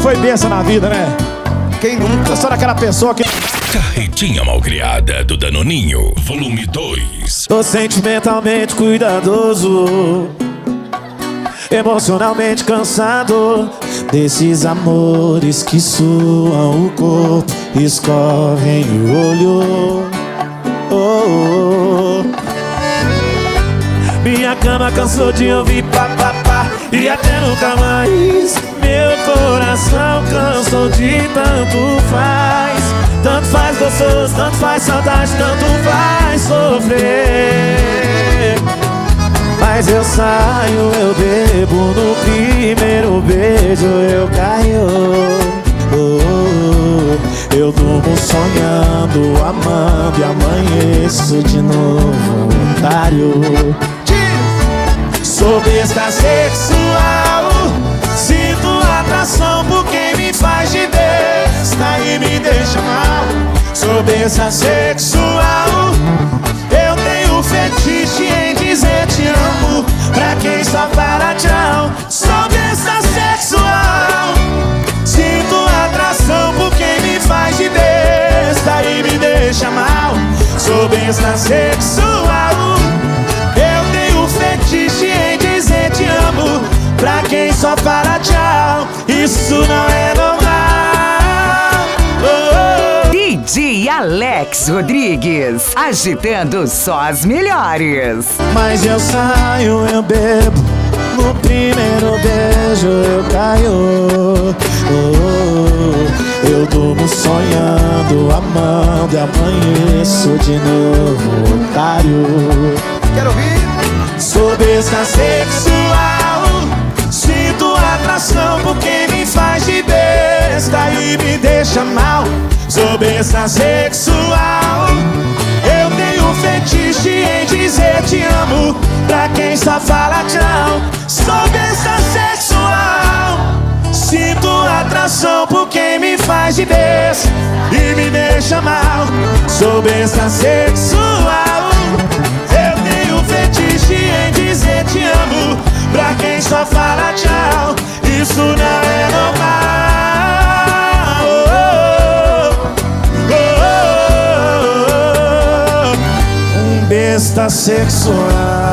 foi bênção na vida, né? Quem nunca? Eu sou daquela pessoa que... Carretinha Malcriada do Danoninho, volume 2. Tô sentimentalmente cuidadoso, emocionalmente cansado desses amores que suam o corpo, escorrem o olho. Oh, oh. Minha cama cansou de ouvir papapá e até nunca mais. Meu coração cansou de tanto faz. Tanto faz gostoso, tanto faz saudade, tanto faz sofrer. Mas eu saio, eu bebo, no primeiro beijo eu caio. Oh, oh, eu durmo sonhando, amando e amanheço de novo, otário. Sou besta sexual, sinto atração por quem me faz de besta e me deixa mal. Sou besta sexual, eu tenho fetiche em dizer te amo pra quem só fala tchau. Sou besta sexual, sinto atração por quem me faz de besta e me deixa mal. Sou besta sexual, eu tenho fetiche em dizer te amo pra quem só fala tchau. Isso não é normal. Oh, oh. DJ Alex Rodrigues, agitando só as melhores. Mas eu saio, eu bebo, no primeiro beijo eu caio. Oh, oh, eu durmo sonhando, amando e amanheço de novo, otário. Quero ouvir. Sou besta sexual, sinto atração por quem me faz de besta e me deixa mal. Sou besta sexual, eu tenho fetiche em dizer te amo pra quem só fala tchau. Sou besta sexual, sinto atração por quem me faz de besta e me deixa mal. Sou besta sexual, eu tenho fetiche em dizer te amo pra quem só fala tchau. Isso não é normal. Oh, oh, oh, oh. Besta sexual.